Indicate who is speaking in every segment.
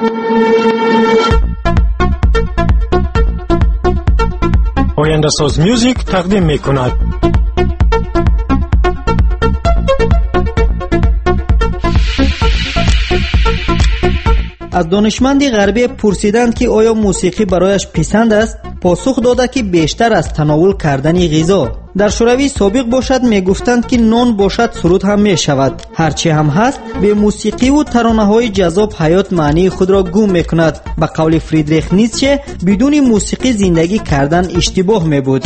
Speaker 1: آینده‌ساز میوزیک تقدیم می‌کند.
Speaker 2: از دانشمندی غربی پرسیدند که آیا موسیقی برایش پسند است؟ پاسخ داده که بیشتر از تناول کردن غذا. در شوروی سابق باشد میگفتند که نان باشد سرود هم می شود. هرچی هم هست به موسیقی و ترانه های جذاب حیات معنی خود را گم می کند. به قول فریدریخ نیتشه بدون موسیقی زندگی کردن اشتباه می بود.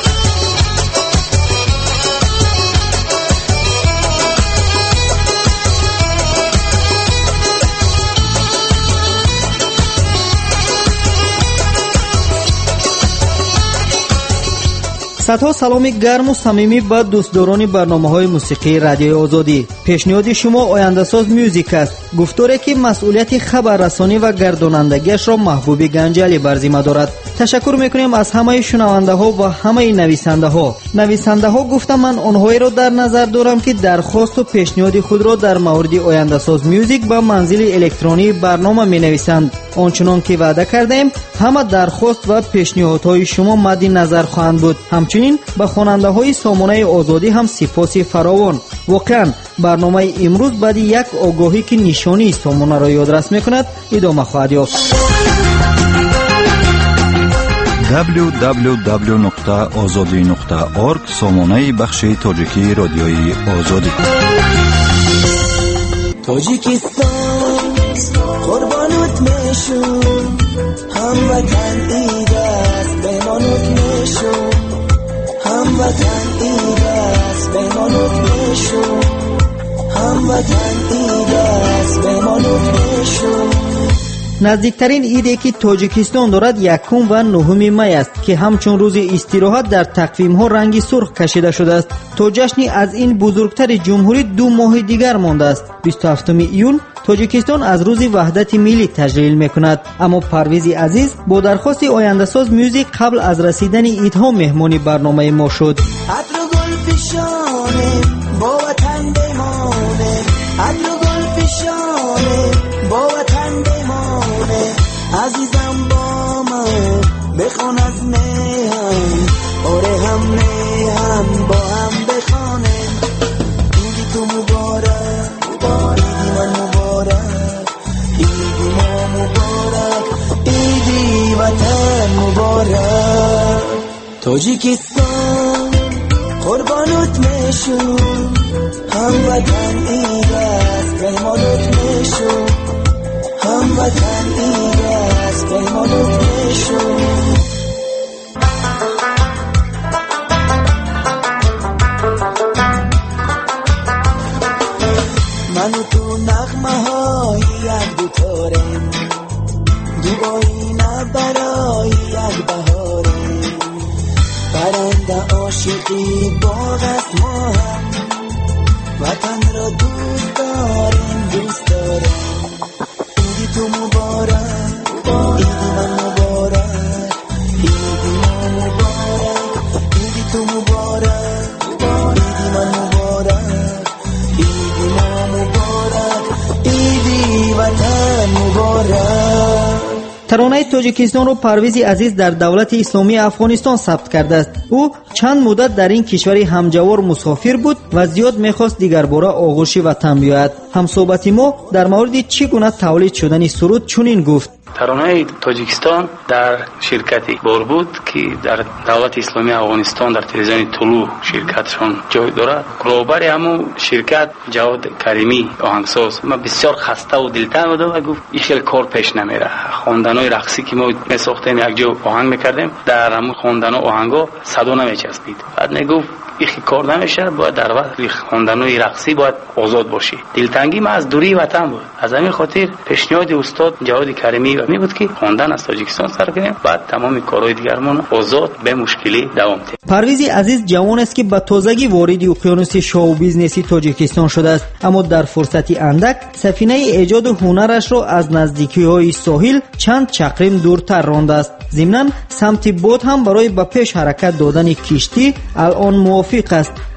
Speaker 2: صدها سلام گرم و صمیمی به دوستداران برنامه‌های موسیقی رادیوی آزادی. پیشنهاد شما آینده‌ساز میوزیک است. گفتاری که مسئولیت خبررسانی و گردانندگیش را محبوب گنجلی بر ذمه دارد. تشکر می‌کنیم از همه شنونده‌ها و همه نویسنده‌ها. نویسنده‌ها گفتم من آنهایی را در نظر دارم که درخواست و پیشنهاد خود را در مورد آینده‌ساز میوزیک به منزل الکترونی برنامه می‌نویسند. آنچنان که وعده کردیم همه درخواست و پیشنهادهای شما مد نظر خواهند بود. همچنین به خواننده‌های سامانه آزادی هم سپاس فراوان. واقعا برنامه امروز بعد یک آگاهی که نشانی سامانه را یادرس می‌کند ادامه خواهد یافت.
Speaker 3: www.azadi.org سامانه بخش تاجیکی رادیوی آزادی.
Speaker 4: تاجیکستان قربانت میشم، هموطن عید است بمانت میشم، هموطن عید است بمانت میشم، هموطن عید است بمانت میشم.
Speaker 2: نزدیکترین ایدی که تاجیکستان دارد 1 و 9 می است که همچون روز استراحت در تقویم ها رنگی سرخ کشیده شده است. تا جشنی از این بزرگتر جمهوری 2 ماه دیگر مانده است. 27 ایون تاجیکستان از روز وحدت ملی تجلیل میکند. اما پرویز عزیز با درخواست آینده‌ساز میوزیک قبل از رسیدن ایدها مهمانی برنامه ما شد.
Speaker 4: عطر و گل فشانه با وطن بمانه، عطر و گل فشانه با وطن بمانه، عزیزم با من بخوان از میهم، آره هم میهم با هم بخوانه. ایدی تو مبارک، ایدی من مبارک، ایدی ما مبارک، ایدی وطن مبارک. تاجیکستان قربانت میشم، هموطن عید است پیمانت میشم، هموطن عید است پیمانت میشم. من و تو نغمه های یک دوتاریم، دو آینه برای یک بهاریم، برنده عاشقی باغ است ما هم، وطن را دوست داریم دوست داریم. ایدی تو مبارک، ایدی من مبارک، ایدی ما مبارک، ایدی تو مبارک، ایدی من مبارک، ایدی ما مبارک، ایدی وطن مبارک.
Speaker 2: ترانه تاجیکستان رو پرویز عزیز در دولت اسلامی افغانستان ثبت کرده است. او چند مدت در این کشور همجوار مسافر بود و زیاد میخواست دیگر باره آغوش وطن بیاید. همصحبت ما در مورد چگونه تولید شدن سرود چنین گفت.
Speaker 5: ترانه تاجیکستان در شرکتی بار بود که در دولت اسلامی افغانستان در تلویزیون طلوع شرکتشون جای دارد. رهبر همون شرکت جواد کریمی آهنگساز ما بسیار خسته و دلتنگ بود و گفت این خیلی کار پیش نمیره. خواندنای رقصی که ما میساختیم یک جا آهنگ میکردیم، در همون خواندن آهنگا صدا نمیچسبید. بعد میگفت این کار نمیشه، باید در وقت خواندنای رقصی باید آزاد باشی. دلتنگی ما از دوری وطن بود. از همین خاطر پیشنهاد استاد جواد کریمی می بود که خواندن از تاجیکستان سر کنیم، بعد تمام کارهای دیگرمون آزاد به مشکلی دوام دهیم.
Speaker 2: پرویز عزیز جوان است که به تازگی وارد اقیانوس شو بیزنسی تاجیکستان شده است، اما در فرصتی اندک سفینه ایجاد هنرش را از نزدیکی‌های ساحل چند چقرم دورتر رانده است. ضمناً سمت باد هم برای به پیش حرکت دادن کشتی الان موافق است.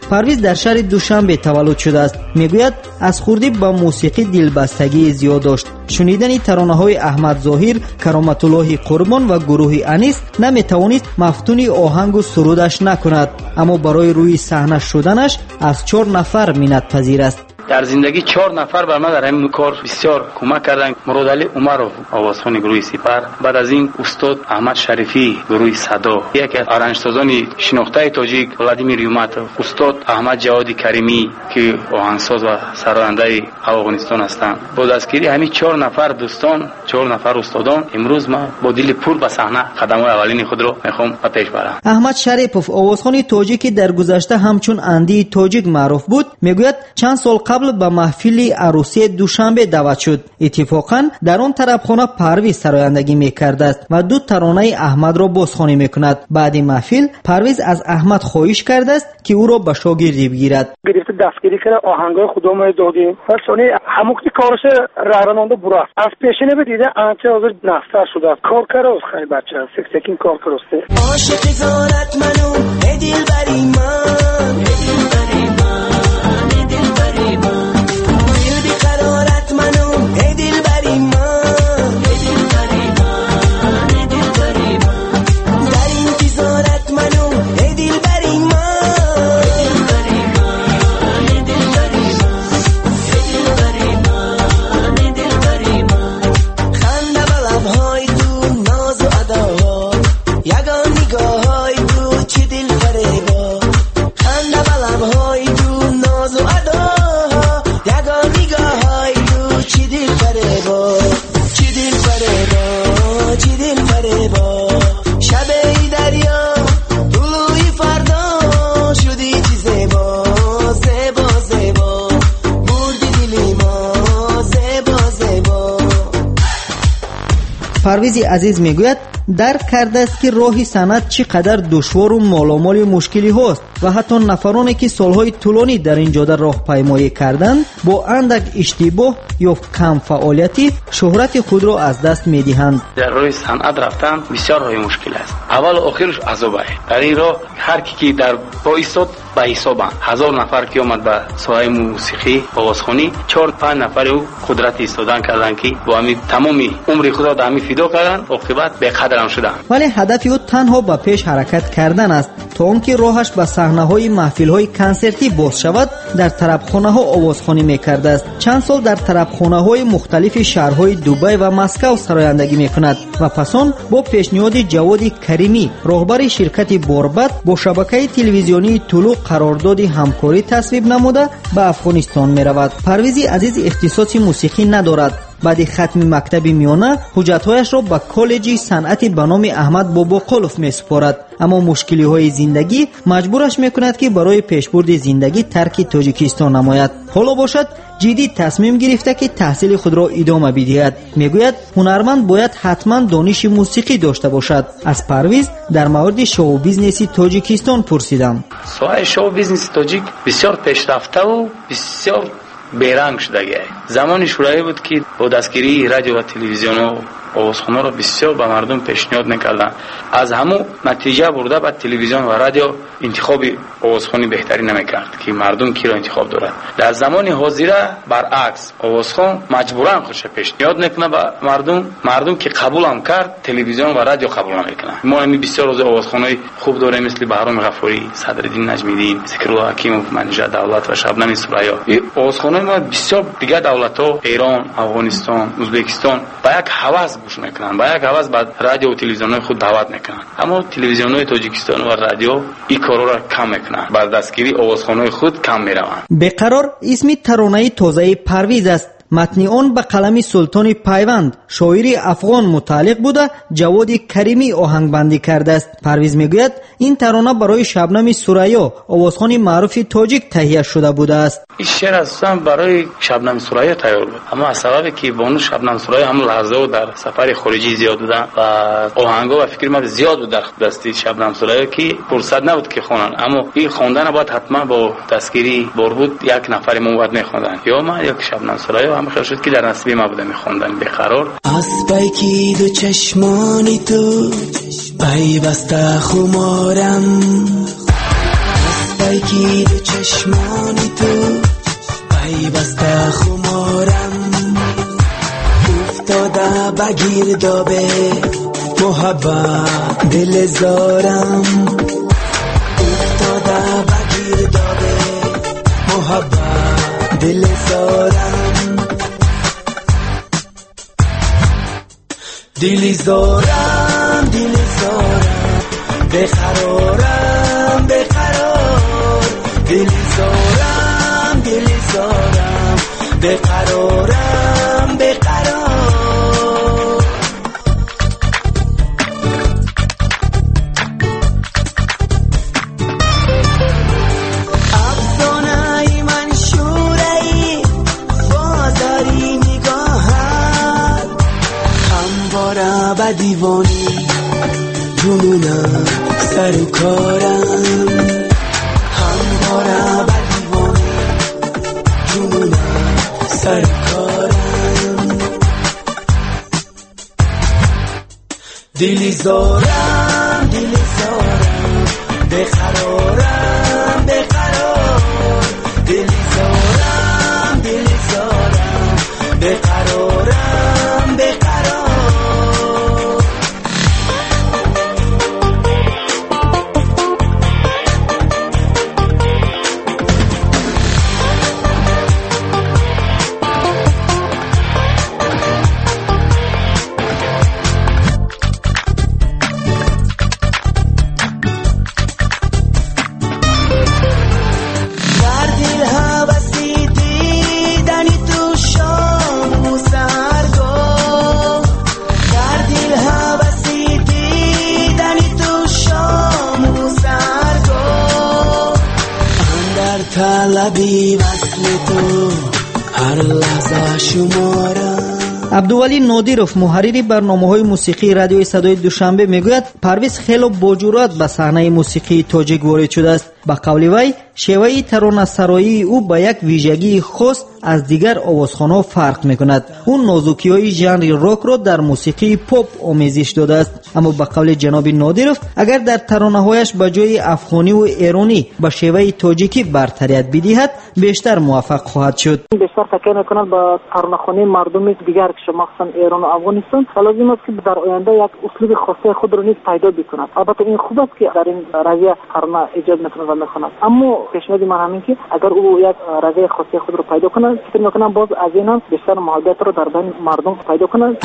Speaker 2: پرویز در شهر دوشنبه تولد شده است. میگوید از خردی به موسیقی دلبستگی زیاد داشت. شنیدن ترانه‌های احمد ظاهر، کرامت الله قربان و گروه انیس نمیتوانست مفتون آهنگ و سرودش نکند، اما برای روی صحنه شدنش از 4 نفر منت پذیر است.
Speaker 5: در زندگی 4 نفر بر من در این کار بسیار کمک کردند. مراد علی عمرов آوازخوان گروه سپر، بعد از این استاد احمد شریفی گروه صدا، یکی از آرنجسازان شناخته تاجیک ولادیمیر یوماتov، استاد احمد جوادی کریمی که آهنگساز و سرآینده افغانستان هستند. با دستگیری همین 4 نفر دوستان، 4 نفر استادان، امروز ما با دل پر به صحنه قدم‌های اولین خود را میخوام به پیش برم.
Speaker 2: احمد شریفov آوازخوان تاجیکی در گذشته همچون اندی تاجیک معروف بود. میگوید چند سال قبل به محفل عروسی دوشنبه دعوت شد. اتفاقا در آن طرف خانه پرویز سرایندگی میکرد است و 2 ترانه احمد را بازخوانی میکند. بعد محفل پرویز از احمد خواهش کرده است که او را به شاگردی بگیرد.
Speaker 6: گرفت دستگیری کرد، آهنگای خودم دادیم. پسونی هموقتی کارش رهراننده برفت. از پیشینه بدیده انچه حاضر نفتر شده است. کار کرده از خیلی بچه است. سکین کار کرده.
Speaker 4: عاشق زارت منو ای دلبری من، ای دلبری من، ای دلبری من، دل بیقرارت منو ای دلبری من، ای دلبری من، ای دلبری من، در انتظارت منو ای دلبری من، ای دلبری من، ای دلبری من، ای دلبری من، خنده به لب‌های تو، ناز و اداها، یگان نگاه‌های تو چه دلفریبا، خنده به لب‌های تو، ناز و اداها، یگان نگاه‌های تو چه دلفریبا، چه دلفریبا، چه دلفریبا، شب ای دریا طلوع فردا شدی چه زیبا، زیبا زیبا، بردی دلی ما، زیبا زیبا.
Speaker 2: پرویز عزیز میگوید درک کرده است که راه صنعت چقدر دشوار و مالامال مشکلی هست و حتی نفرانی که سالهای طولانی در این جاده راهپیمایی کردند با اندک اشتباه یا کم فعالیتی شهرت خود را از دست میدهند.
Speaker 5: در راه صنعت رفتن بسیار راه مشکل است. اول و آخرش عذاب است. در این راه هر کی در پای ایستاد به حسابند. 1000 نفر که اومد به ساحه موسیقی آوازخوانی، 4-5 نفر او قدرت ایستادن کردند که با همین تمامی عمر خود را در همین فدا کردند، عاقبت به قدر هم شدند.
Speaker 2: ولی هدف او تنها به پیش حرکت کردن است تا آنکه راهش به صحنه‌های محفل‌های کنسرتی باز شود. در طربخانه‌ها آوازخوانی می‌کرده است. چند سال در طربخانه‌های مختلف شهرهای دوبای و مسکو سرایندگی می‌کند و پس آن با پیشنهاد جواد کریمی راهبر شرکت بوربت با شبکه تلویزیونی طلوع قرارداد همکاری تصویب نموده به افغانستان می‌رود. پرویز عزیز اختصاص موسیقی ندارد. بعد ختم مکتب میانه حجت‌هایش را به کالج صنعت به نام احمد باباقلوف می‌سپارد، اما مشکلی‌های زندگی مجبورش می‌کند که برای پیشبرد زندگی ترک تاجیکستان نماید. حالا باشد جدی تصمیم گرفته که تحصیل خود را ادامه بدهد. میگوید هنرمند باید حتما دانش موسیقی داشته باشد. از پرویز در مورد شو بیزنس تاجیکستان پرسیدم.
Speaker 5: ساحه شو بیزنس تاجیک بسیار پیشرفته و بسیار بیرنگ شده است. زمان شورایی بود که با دستگیری رادیو و تلویزیون و آوازخوانی را بسیار به مردم پیشنهاد می‌کردند. از همو نتیجه برده به تلویزیون و رادیو انتخاب آوازخوانی بهتری نمی‌کرد که مردم کی را انتخاب دارد. در زمان حاضر برعکس آوازخوان مجبوراً خودش پیشنهاد می‌کنه به مردم که قبول هم کرد تلویزیون و رادیو قبول نمی‌کنه. ما همین بسیار از آوازخوانای خوب داریم مثل بهرام غفوری، صدرالدین نجمی‌دین، ذکرالله حکیمov، منیژه دولت و شبنم سوریا. این آوازخوانای ما بسیار دیگه دولت‌ها ایران، افغانستان، ازبکستان با یک هوس گوش میکنن، با یک هوس بعد رادیو و تلویزیون‌های خود دعوت میکنن، اما تلویزیون‌های تاجیکستان و رادیو این کارا را کم میکنن، بعد دستگیری آوازخوان‌های خود کم میروند.
Speaker 2: بقرار اسم ترانه تازه پرویز است. متن آن به قلم سلطان پیوند شاعر افغان متعلق بوده جواد کریمی آهنگبندی کرده است. پرویز میگوید این ترانه برای شبنم سوریا آوازخوان معروف تاجیک تهیه شده بوده است.
Speaker 5: این شعر اصلا برای شبنم سوریا تیار بود، اما از سببی که بانو شبنم سوریا هم لحظه و در سفر خارجی زیاد بودن و آهنگا و فکر من زیاد بود در دستی شبنم سوریا که فرصت نبود که خوانن، اما این خواندن باید حتما با دستگیری بود یک نفر ما باید میخوندن یا من یک شبنم سوریا هم خیال شد که در نصیب ما بوده میخوندن. بقرار
Speaker 4: از پیکی دو چشمانی تو پیوسته خمارم، از درگیر چشمانی تو پیوسته خمارم افتاده بگیر دابه محبت دل زارم افتاده بگیر دابه محبت دل زارم دلی زارم بقرارم بقرار دلی زارم بقرارم بقرار افسانه من شوره‌ای بازاری نگاهت همواره به دیوانی جنونم سر کارم همواره به دیوانی جنونم سر کارم دلی زارم بقرارم بقرار دلی زارم بقرارم بقرار طلبی وصل تو هر لحظه شمارم.
Speaker 2: عبدولی نادیروف محرری برنامه‌های موسیقی رادیوی صدای دوشنبه میگوید پرویز خیلی با جرأت به صحنه موسیقی تاجیک وارد شده است. به قول وی شیوه ترانه‌سرایی او با یک ویژگی خاص از دیگر آوازخوان‌ها فرق می‌کند. او نازکی‌های ژانر راک را در موسیقی پاپ آمیزش داده است. اما به قول جناب نادیروف اگر در ترانه‌هایش به جای افغانی و ایرانی به شیوه تاجیکی برتریت بدهد بیشتر موفق خواهد شد.
Speaker 6: بیشتر تکیه می‌کند به ترانه‌خوانی مردم دیگر که مخصوصا ایران و افغانستان. لازم است که در آینده یک اسلوب خاص خود را نیز پیدا بکند. البته این خوب است که در این رویه ترانه ایجاد می‌کند و می‌خواند. اما پیشنهاد من همین که اگر او یک رویه خاص خود را پیدا کند فکر می‌کنم باز از این هم بیشتر محبت را در بین مردم پیدا کند.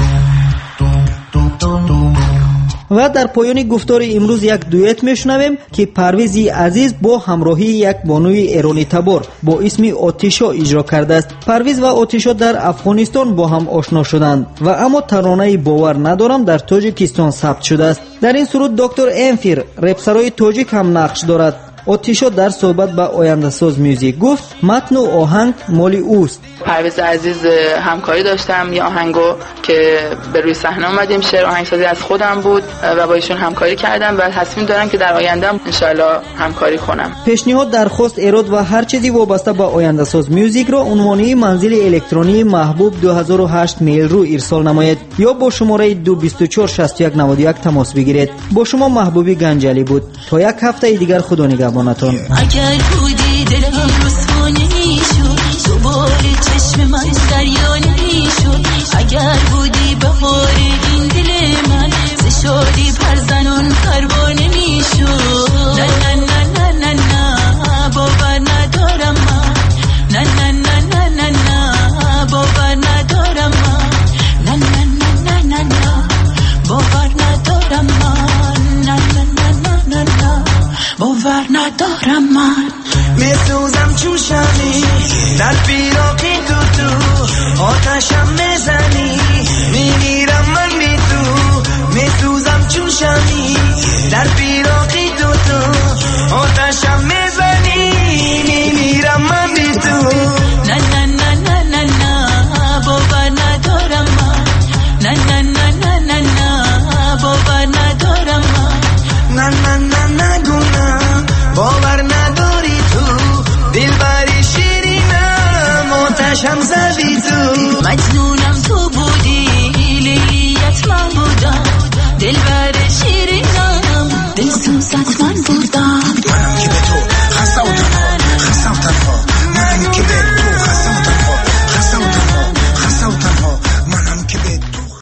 Speaker 2: و در پایان گفتار امروز یک دویت میشنویم که پرویز عزیز با همراهی یک بانوی ایرانی تبار با اسم آتیشا اجرا کرده است. پرویز و آتیشا در افغانستان با هم آشنا شدند و اما ترانه باور ندارم در تاجیکستان ثبت شده است. در این سرود دکتر امفیر رپسرای تاجیک هم نقش دارد. آتیشا در صحبت با آینده ساز میوزیک گفت متن و آهنگ مالی اوست.
Speaker 7: پرویز عزیز همکاری داشتم یه آهنگو که به روی صحنه اومدیم، شعر آهنگسازی از خودم بود و با ایشون همکاری کردم و تصمیم دارم که در آینده ان شاءالله همکاری کنم.
Speaker 2: پیشنهاد، درخواست، ایراد و هر چیزی وابسته با آینده ساز میوزیک را عنوانی منزل الکترونی محبوب 2008 میل رو ارسال نمایید یا با شماره 2246191 تماس بگیرید. با شما محبوبی گنجلی بود. تا یک هفته دیگر خدا نگهبانتون.
Speaker 8: اگر بودی دلم رسوانه میشد دوباره چشم من دریا نمیشد. اگر بودی بهار این دل من ز شادی پرزنان پروانه میشد. نه نه نه نه نه نه باور ندارم من. نه نه نه نه نه نه باور ندارم من. نه نه نه نه نه نه باور ندارم من. نه نه نه نه نه باور ندارم من.
Speaker 4: میسوزم چون شمی در فراقی تو آتشم میزنی میمیرم من بی تو. میسوزم چون شمی در فراقی تو آتشم میزنی میمیرم من بی تو.
Speaker 8: نه نه نه نه نه نه باور ندارم من. نه نه نه نه نه نه باور ندارم من.
Speaker 4: نه نه نه نگو نه باور نداری تو دلبری شیرینم آتشم زدی تو.
Speaker 8: مجنونم تو بودی لیلیت من بودم دلبر